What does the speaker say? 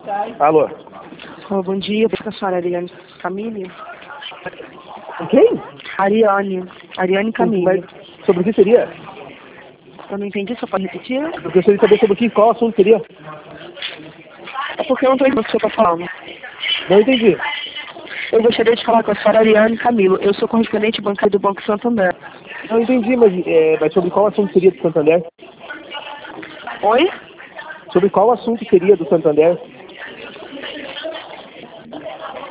Alô? Oh, bom dia, com a senhora Ariane Camille. Quem? Ariane Camille. Mas sobre o que seria? Eu não entendi, só pode repetir? Eu gostaria de saber sobre o que, qual assunto seria. É porque eu não estou entendendo o que você está falando. Não entendi. Eu gostaria de falar com a senhora Ariane Camilo. Eu sou correspondente bancário do Banco Santander. Não entendi, mas sobre qual assunto seria do Santander? Oi? Sobre qual assunto seria do Santander?